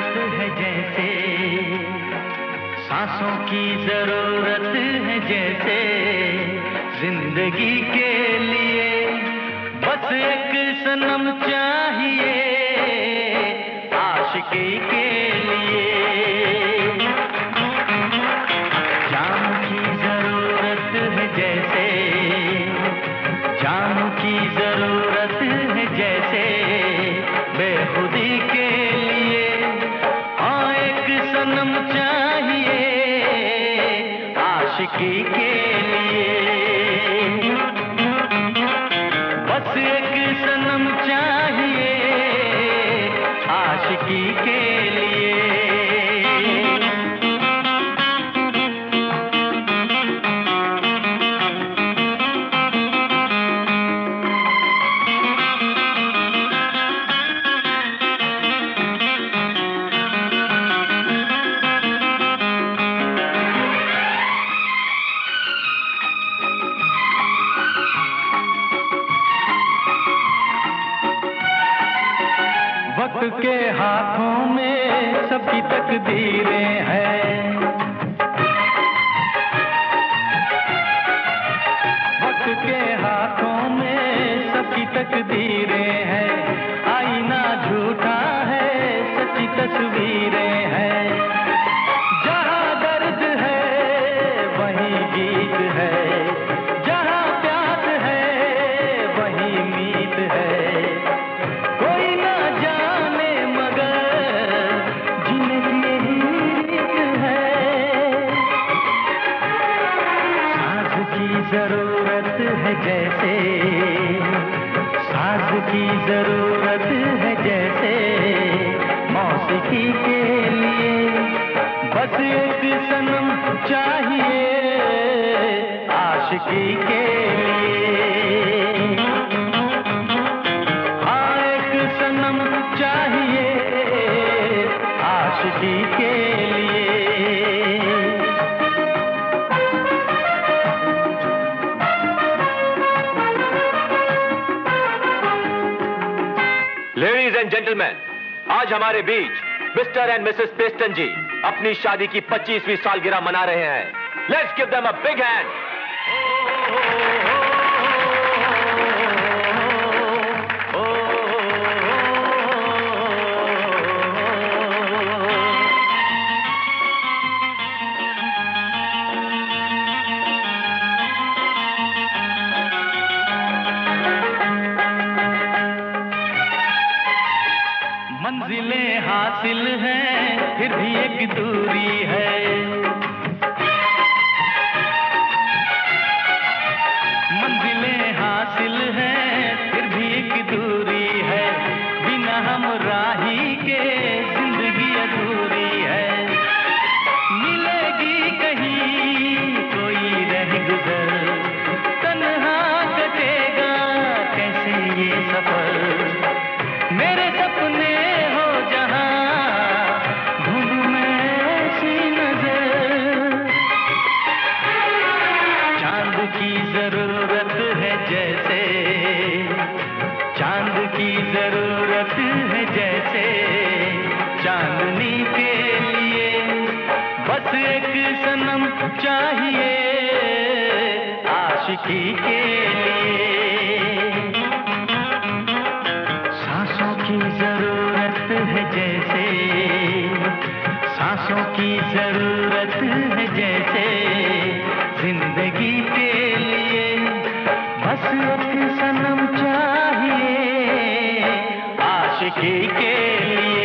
जरूरत है जैसे, सांसों की जरूरत है जैसे, जिंदगी के लिए बस एक सनम चाहिए आशिकी के लिए। जाम की जरूरत है जैसे, जाम की जरूरत है जैसे, बेखुदी के लिए हाँ एक सनम चाहिए आशिकी के लिए। बस एक सनम चाहिए आशिकी के लिए। वक्त के हाथों में सबकी तकदीरें हैं, वक्त के हाथों में सबकी तकदीरें हैं। आईना झूठा है, सच्ची तस्वीरें हैं। जहाँ दर्द है वहीं गीत है, जहाँ प्यास है वहीं मीत है। जरूरत है जैसे, साज की जरूरत है जैसे, मौसीकी के लिए बस एक सनम चाहिए आशिकी के लिए। हाँ एक सनम चाहिए आशिकी के लिए। लेडीज एंड जेंटलमैन, आज हमारे बीच mister and missus Peston ji अपनी शादी की 25वीं सालगिरह मना रहे हैं। Let's give them a big hand. मंजिलें हासिल हैं फिर भी एक दूरी है, मंजिलें हासिल हैं फिर भी एक दूरी है। बिना हमराही के जिंदगी अधूरी है। मिलेगी कहीं कोई रह गुजर, तन्हा कटेगा कैसे ये सफर। मेरे सपने हो जहां ढूंढूं मैं ऐसी नजर। चांद की जरूरत है जैसे, चांद की जरूरत है जैसे, चांदनी के लिए बस एक सनम चाहिए आशिकी के लिए। सांसों की जरूरत है जैसे, सांसों की जरूरत है जैसे, जिंदगी के लिए बस एक सनम चाहिए आशिकी के लिए।